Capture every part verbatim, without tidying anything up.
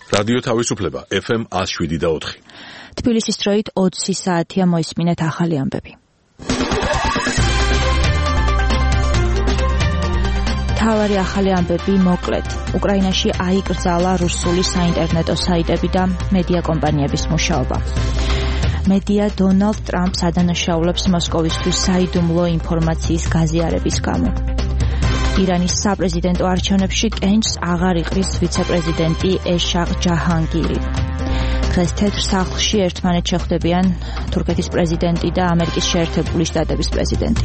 რადიო თავისუფლება ეფ ემ one oh seven და four. თბილისის დროით ოცი საათია, მოისმინეთ ახალი ამბები. თავარი ახალი ამბები მოკლედ. უკრაინაში აიკრძალა რუსული საინტერნეტო საიტები და მედია კომპანიების მუშაობა. მედია დონალდ ტრამპს ადანაშაულებს მოსკოვისთვის საიდუმლო ინფორმაციის გაზიარების გამო. ირანის საპრეზიდენტო არჩევნებში კენჭს აღარ იყრის ვიცე-პრეზიდენტი ეშაღ ჯაჰანგირი. დღეს თეთრ სახლში ერთმანეთს შეხვდებიან თურქეთის პრეზიდენტი და ამერიკის შეერთებული შტატების პრეზიდენტი.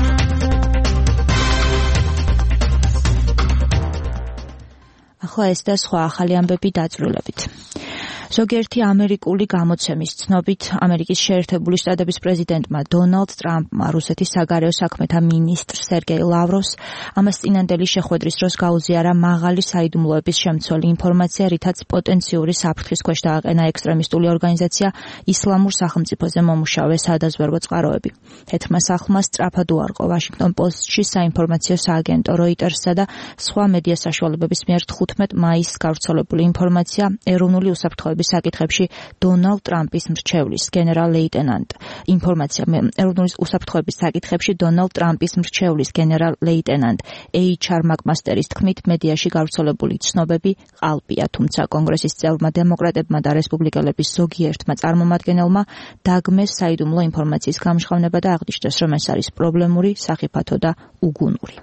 ახლა ეს და სხვა ახალი ამბები დაწვრილებით. ზოგიერთი ამერიკული გამოცემის ცნობით ამერიკის შეერთებული შტატების პრეზიდენტმა დონალდ ტრამპმა რუსეთის საგარეო საქმეთა მინისტრ სერგეი ლავროვს ამას წინანდელი შეხვედრის დროს გაუზიარა მაღალი საიდუმლოების შემცველი ინფორმაცია, რითაც პოტენციური საფრთხის ქვეშ დააყენა ექსტრემისტული ორგანიზაცია ისლამურ სახელმწიფოზე მომუშავე სადაზვერვო წყაროები. თეთრმა სახლმა სწრაფად უარყო ვაშინგტონ პოსტში საინფორმაციო სააგენტო როიტერსსა და სხვა მედია საშუალებების მიერ თხუთმეტ მაისს გავრცელებული ინფორმაცია ეროვნული უსაფრთხოების საკითხებში დონალდ ტრამპის მრჩევლის გენერალ-ლეიტენანტ ინფორმაცია ეროვნული უსაფრთხოების საკითხებში დონალდ ტრამპის მრჩევლის გენერალ-ლეიტენანტ ეიჩ არ მაკმასტერის თქმით მედიაში გავრცელებული ცნობები ყალბია, თუმცა კონგრესის წევრმა დემოკრატებმა და რესპუბლიკელების ზოგიერთმა წარმომადგენელმა დაგმეს საიდუმლო ინფორმაციის გამჟღავნება და აღნიშნეს, რომ ეს არის პრობლემური, სახიფათო და უგუნური.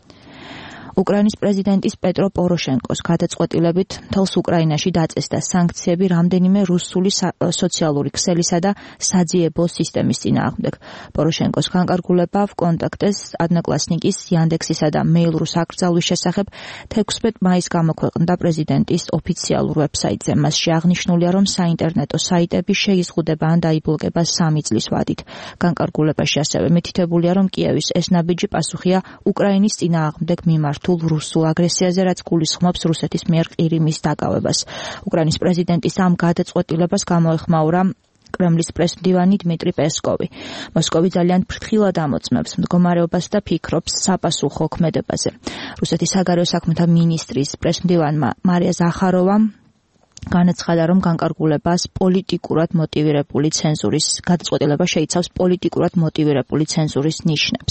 უკრაინის პრეზიდენტის პეტრო პოროშენკოს გადაწყვეტილებით მთელს უკრაინაში დაწესდა სანქციები რამდენიმე რუსული სოციალური ქსელისა და საძიებო სისტემის წინააღმდეგ. პოროშენკოს განკარგულება ვკონტაქტეს ადნოკლასნიკის, იანდექსისა და მეილ.რუს აკრძალვის შესახებ თექვსმეტ მაისს გამოქვეყნდა პრეზიდენტის ოფიციალურ ვებსაიტზე. მასში აღნიშნულია, რომ საინტერნეტო საიტები შეიზღუდება ან დაიბლოკება სამი წლის ვადით. განკარგულებაში ასევე მითითებულია, რომ კიევის ეს ნაბიჯი პასუხია უკრაინის წინააღმდეგ მიმართ რუსულ აგრესიაზე, რაც გულისხმობს რუსეთის მიერ ყირიმის დაკავებას. უკრაინის პრეზიდენტის ამ გადაწყვეტილებას გამოეხმაურა კრემლის პრესმდივანი დმიტრი პესკოვი. მოსკოვი ძალიან ფრთხილად ამოწმებს მდგომარეობას და ფიქრობს საპასუხო ქმედებაზე. რუსეთის საგარეო საქმეთა მინისტრის პრესმდივანმა მარია ზახაროვამ განაცხადა, რომ განკარგულებას პოლიტიკურად მოტივირებული ცენზურის გადაწყვეტილება შეიცავს პოლიტიკურად მოტივირებული ცენზურის ნიშნებს.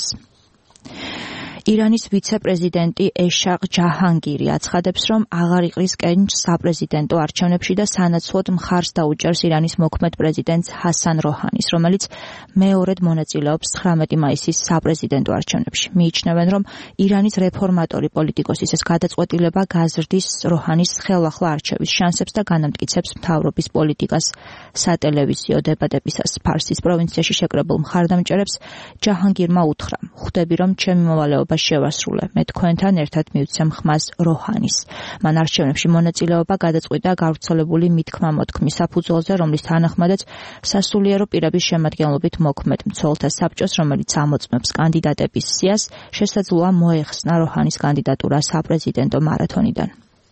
ირანის ვიცე-პრეზიდენტი ეშაღ ჯაჰანგირი აცხადებს, რომ აღარ იყრის კენჭს საპრეზიდენტო არჩევნებში და სანაცვლოდ მხარს დაუჭერს ირანის მოქმედ პრეზიდენტს ჰასან როჰანის, რომელიც მეორედ მონაწილეობს ცხრამეტი მაისის საპრეზიდენტო არჩევნებში. მიიჩნევენ, რომ ირანის რეფორმატორი პოლიტიკოსის ეს გადაწყვეტილება გაზრდის როჰანის ხელახლა არჩევის შანსებს და განამტკიცებს მთავრობის პოლიტიკას. სატელევიზიო დებატებისას ფარსის პროვინციაში შეკრებულ მხარდამჭერებს ჯაჰანგირმა უთხრა: "ხვდები, რომ ჩემი მოვალეობა შევასრულე. მე თქვენთან ერთად მივცემ ხმას როჰანის." მან არჩევნებში მონაწილეობა გადაწყვიტა გავრცელებული მითქმა-მოთქმის საფუძველზე, რომლის თანახმადაც სასულიერო პირების შემადგენლობით მოქმედ მცველთა საბჭოს, რომელიც ამოწმებს კანდიდატების სიას, შესაძლოა მოეხსნა როჰანის კანდიდატურა საპრეზიდენტო მარათონიდან.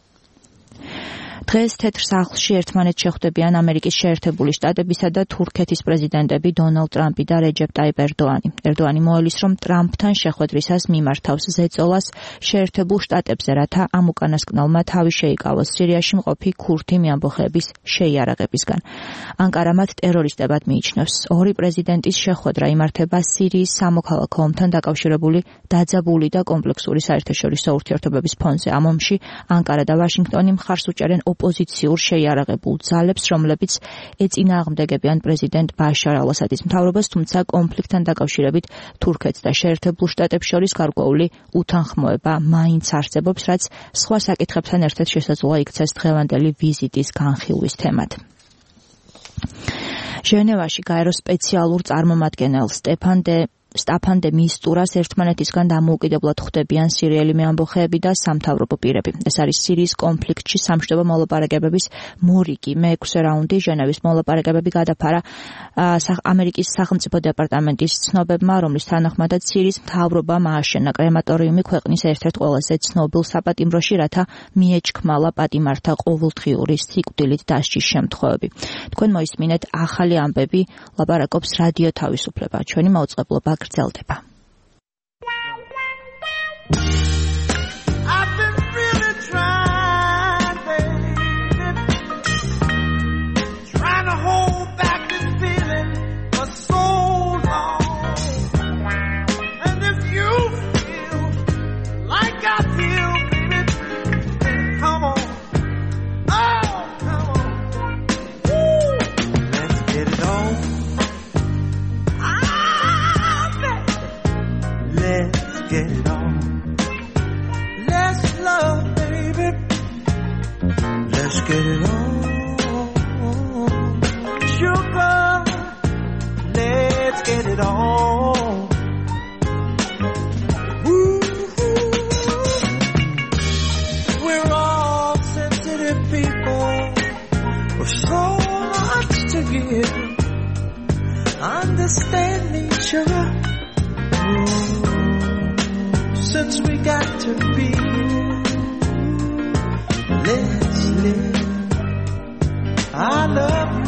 დღეს თეთრ სახლში ერთმანეთს შეხვდებიან ამერიკის შეერთებული შტატებისა და თურქეთის პრეზიდენტები დონალდ ტრამპი და რეჯეპ ტაიპ ერდოანი. ერდოანი მოელის, რომ ტრამპთან შეხვედრისას მიმართავს ზეწოლას შეერთებულ შტატებზე, რათა ამ უკანასკნელმა თავი შეიკავოს სირიაში მყოფი ქურთი მეამბოხეების შეიარაღებისგან. ანკარა მათ ტერორისტებად მიიჩნევს. ორი პრეზიდენტის შეხვედრა იმართება სირიის სამოქალაქო ომთან დაკავშირებული დაძაბული და კომპლექსური საერთაშორისო ურთიერთობების ფონზე. ამ ომში ანკარა და ვაშინგტონი მხარს უჭერენ ოპოზიციურ შეიარაღებულ ძალებს, რომლებიც ეწინააღმდეგებიან პრეზიდენტ ბაშარ ალ-ასადის მთავრობას, თუმცა კონფლიქტთან დაკავშირებით თურქეთს და შეერთებულ შტატებს შორის გარკვეული უთანხმოება მაინც არსებობს, რაც სხვა საკითხებთან ერთად შესაძლოა იქცეს დღევანდელი ვიზიტის განხილვის თემად. ჟენევაში გაერო სპეციალურ წარმომადგენელ სტეფან დე სტაფან დე მისტურას ერთმანეთისგან დამოუკიდებლად ხვდებიან სირიელი მეამბოხეები და სამთავრობო პირები. ეს არის სირიის კონფლიქტში სამშვიდობო მოლაპარაკებების მორიგი. მეექვსე რაუნდი ჟენევის მოლაპარაკებები გადაფარა ამერიკის სახელმწიფო დეპარტამენტის ცნობებმა, რომლის თანახმადაც სირიის მთავრობამ ააშენა კრემატორიუმი ქვეყნის ერთ-ერთ ყველაზე ცნობილ საპატიმროში, რათა მიეჩქმალა პატიმართა ყოველდღიური სიკვდილით დასჯის შემთხვევები. თქვენ მოისმინეთ ახალი ამბები, ლაპარაკობს რადიო თავისუფლება. ჩვენი მაუწყებლობა გრძელდება. get it on. Let's love, baby. Let's get it on. Sugar, let's get it on. Ooh, we're all sensitive people with so much to give. Understand me, sugar. Ooh, since we got to be, let's live. I love you.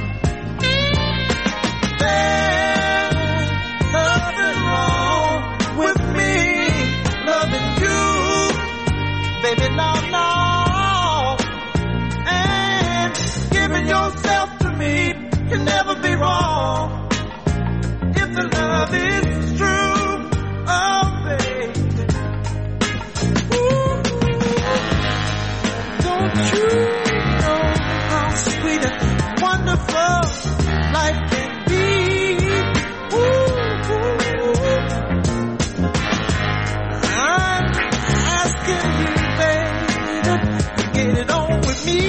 There's nothing wrong with me loving you, baby. No, no. And giving yourself to me can never be wrong. If the love is true, oh baby, ooh, don't you know how sweet and wonderful life can be? Ooh, I'm asking you, baby, to get it on with me.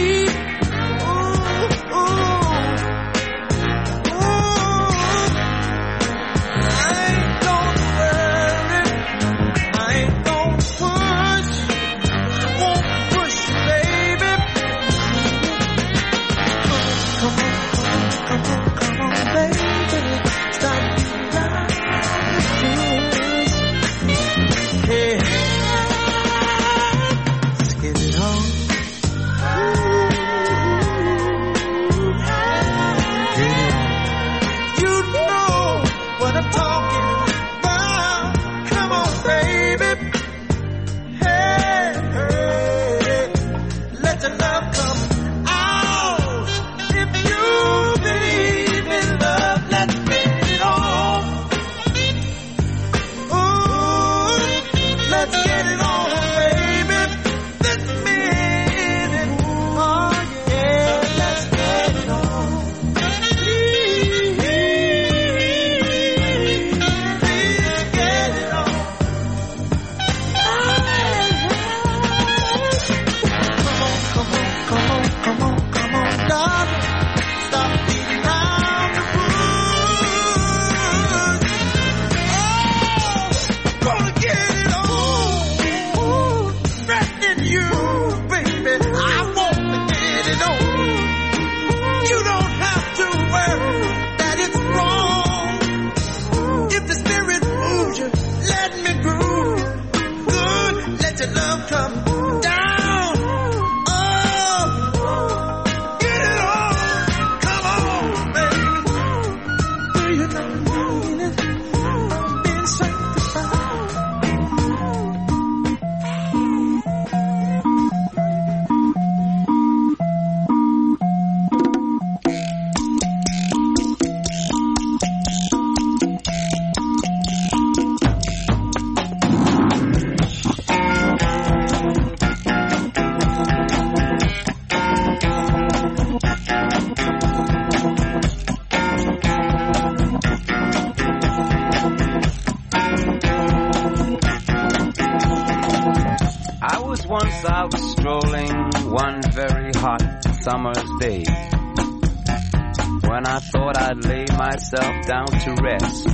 Down to rest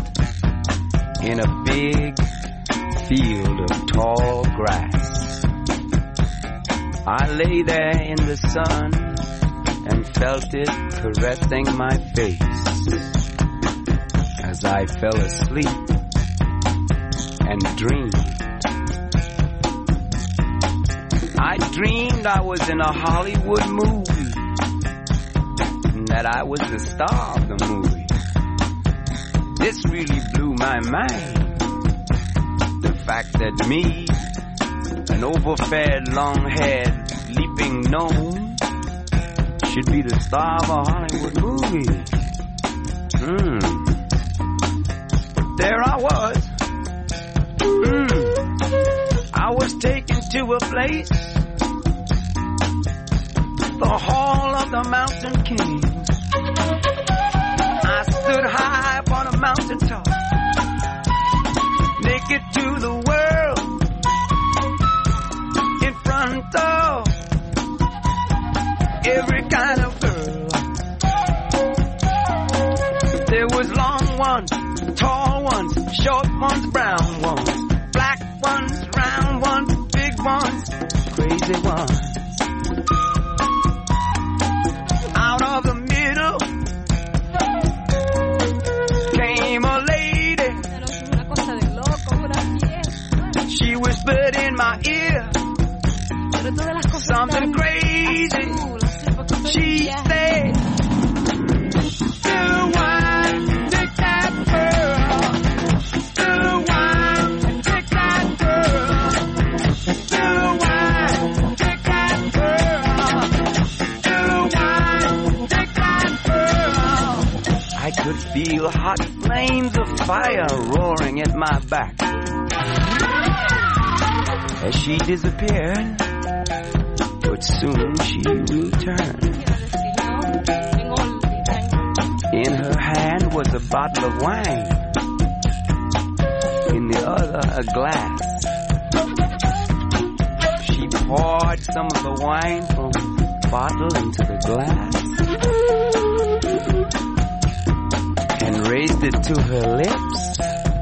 in a big field of tall grass. I lay there in the sun and felt it caressing my face as I fell asleep and dreamed. I dreamed I was in a Hollywood movie and that I was the star of the movie. This really blew my mind. The fact that me, an overfed, long-haired, leaping gnome, should be the star of a Hollywood movie. Hmm. But there I was. Hmm. I was taken to a place, the Hall of the Mountain King. I stood high upon a mountaintop, naked to brown ones, black ones, round ones, big ones, crazy ones. Out of the middle came a lady. She whispered in my ear something crazy. She said, "Do wine, take that girl. Do wine, take that girl. Do wine, take that girl. Do wine, take that girl." I could feel hot flames of fire roaring at my back. As she disappeared, but soon she returned. In her hand was a bottle of wine, in the other a glass. She poured some of the wine from the bottle into the glass and raised it to her lips.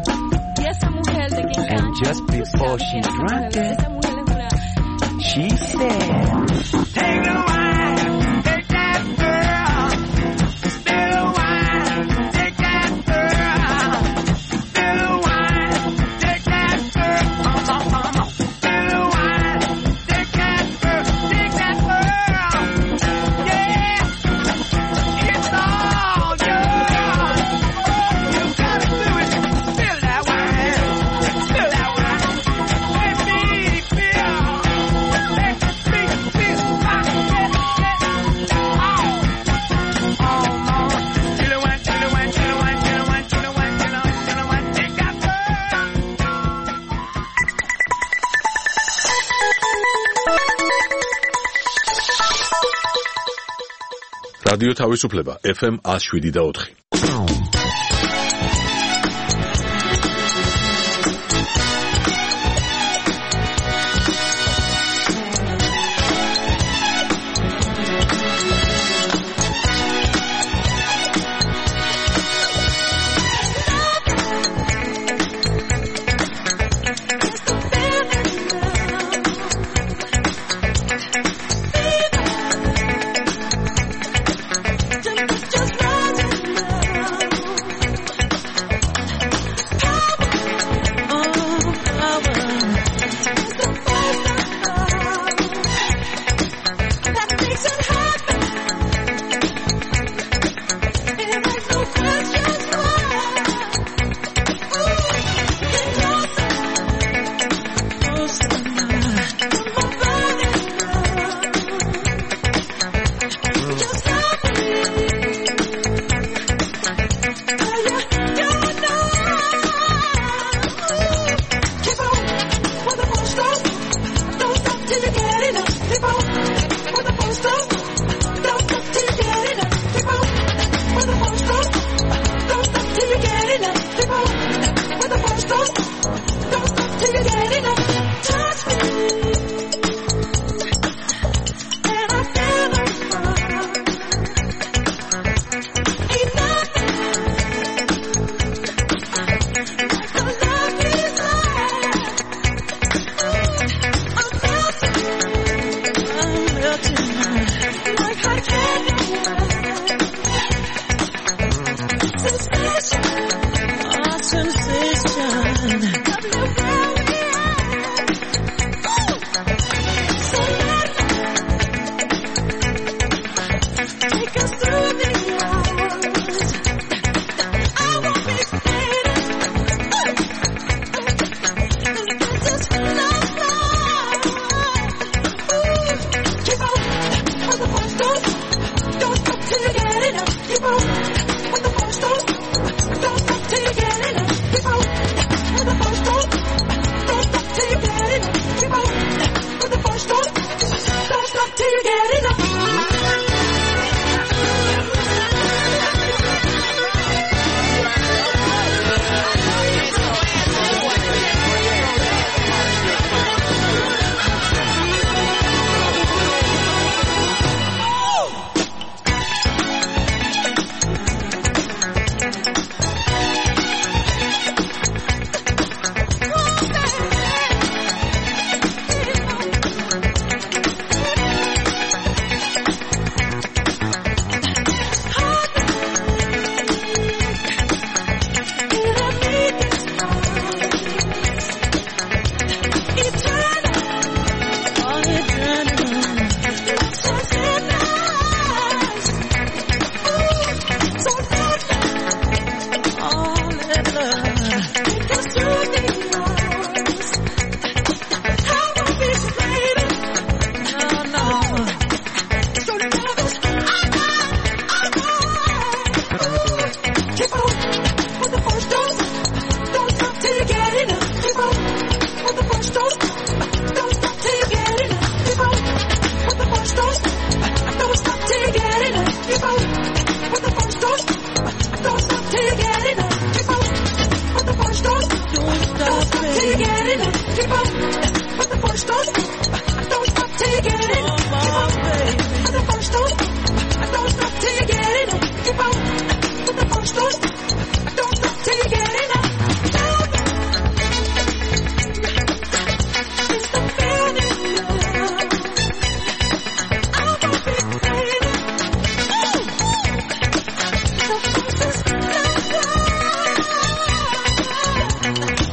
And just before she drank it, she said, "Take the wine, take that girl. Spill the wine, take that girl. Spill the wine, take that girl. Come on, come on. Spill the wine, take that girl, take that girl. Yeah, it's all yours. You gotta do it. Spill that wine, spill that wine. Let me feel. რადიო თავისუფლება ეფ ემ one oh seven და four. Just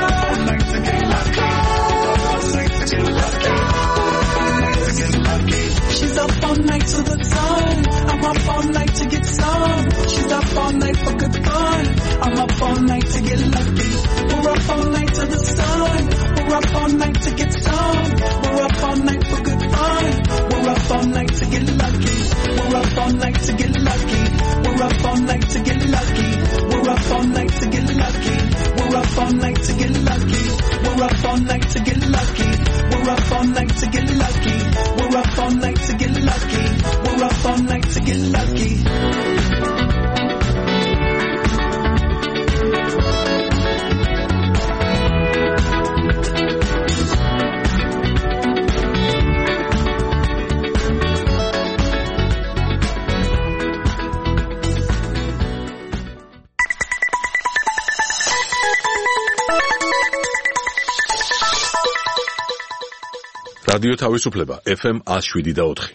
She's up all night to the sun. I'm up all night to get some. She's up all night for good fun. I'm up all night to get lucky. We're up all night to the sun. We're up all night to get some. We're up all night for good fun. We're up all night to get lucky. We're up რადიო თავისუფლება ეფ ემ one oh seven და four.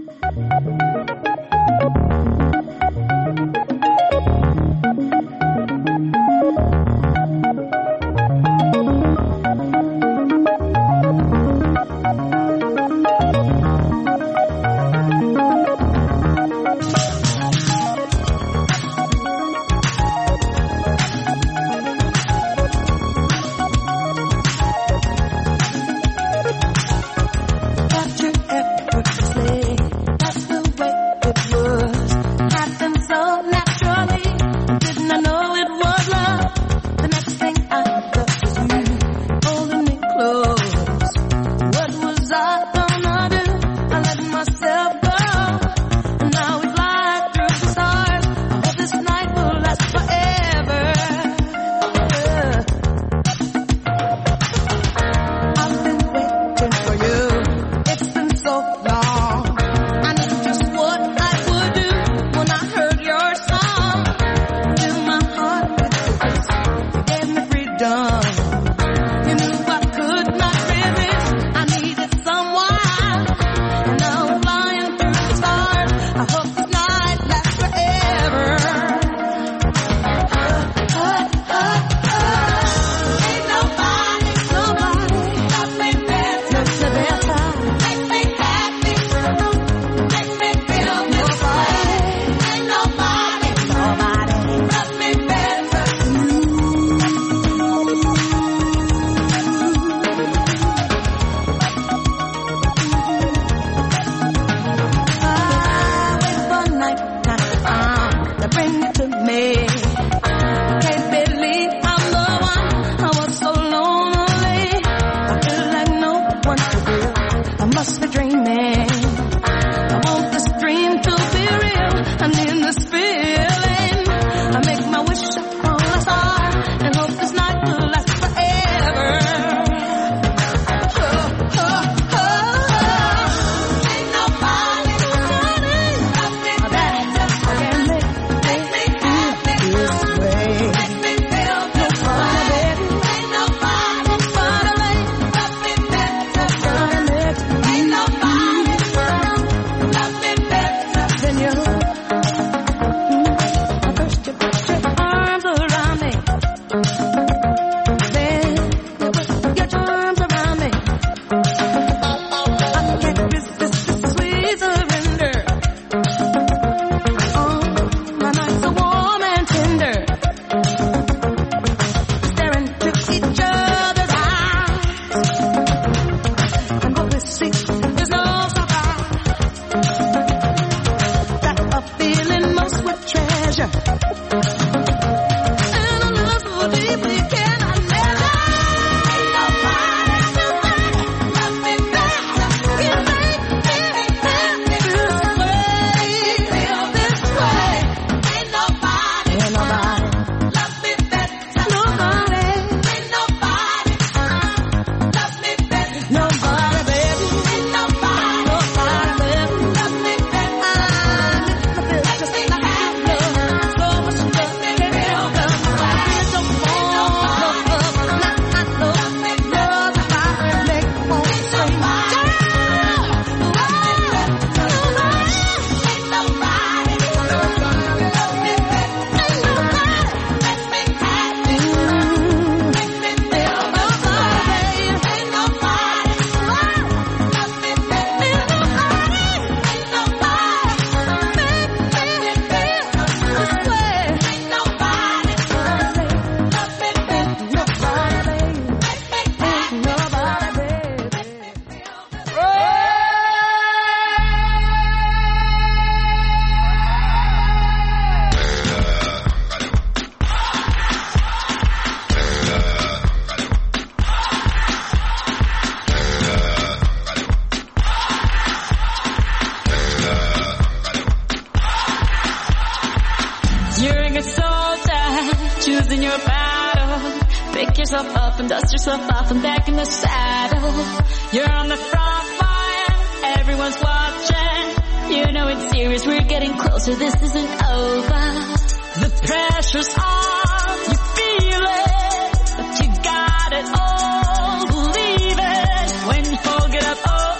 choosing your battle. Pick yourself up and dust yourself off and back in the saddle. You're on the front line, everyone's watching. You know it's serious, we're getting closer, this isn't over. The pressure's on, you feel it, but you got it all, believe it. When you fall, get up, oh.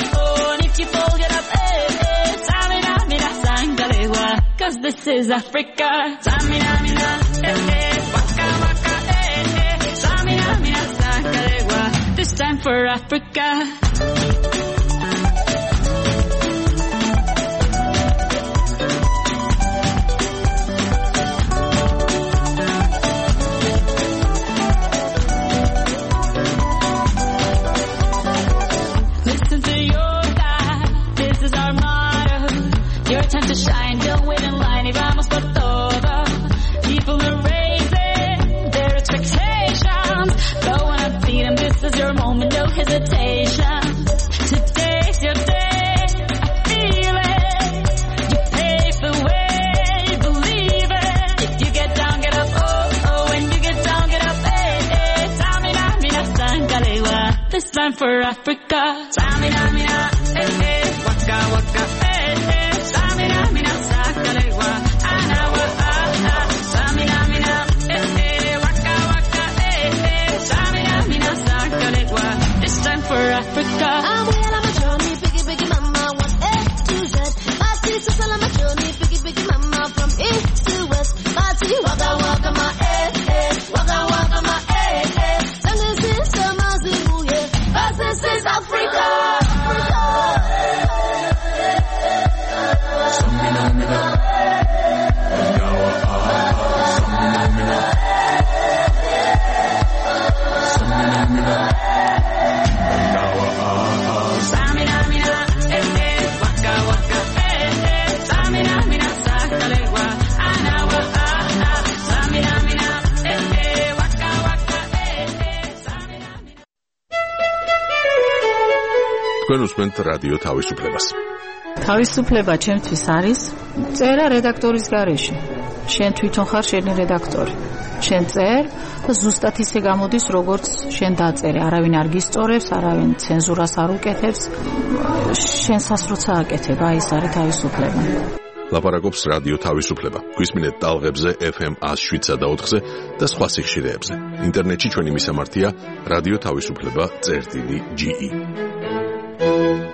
is Africa. Samina, mina, eh, eh, waka, waka, eh, eh. Samina, mina, sakalewa. This time for Africa. Listen to your God. This is our motto. Your time to shine. Don't wait in line. Y vamos por todo. People are raising their expectations. Go on and feed them. This is your moment. No hesitation. Today's your day. I feel it. You pave the way. Believe it. If you get down, get up. Oh, oh. When you get down, get up. Hey, hey. Samina, mina, sangalewa. This time for Africa. Samina, mina, eh, eh. Waka, waka, eh, eh. Samina, mina, sangalewa. Anawa, ah, ah. Samina, mina, eh, eh. Waka, waka, eh, eh. Samina, mina, sangalewa. This time for Africa. I'm well on my journey, biggie, biggie mama, one A to Z. My teeth is all on my journey, biggie, biggie mama, from east to west. My teeth, waka, waka, my eh, eh. Waka, waka, my eh, eh. Send this is the Mazibu, yeah. Cause this is Africa. Samina, mina, eh, eh. Waka, waka, eh, eh. Samina, mina, sakalewa. Anawa, ah, ah. Samina, mina, eh, eh. Waka, waka, eh, eh. Samina, mina. თქვენ უსმენთ რადიო თავისუფლებას. თავისუფლება ჩემთვის არის წერა რედაქტორის გარეშე. შენ თვითონ ხარ შენი რედაქტორი. შენ წერ და ზუსტად ისე გამოდის, როგორც შენ დაწერე. არავინ არ გისწორებს, არავინ ცენზურას არ უკეთებს. შენსას როცა აკეთებ, აი ეს არის თავისუფლება. ლაპარაკობს რადიო თავისუფლება. გვისმინეთ ტალღებზე ეფ ემ one oh seven და ოთხზე და სხვა სიხშირეებზე. ინტერნეტში ჩვენი მისამართია რადიო თავისუფლება წერტილი ჯი ი.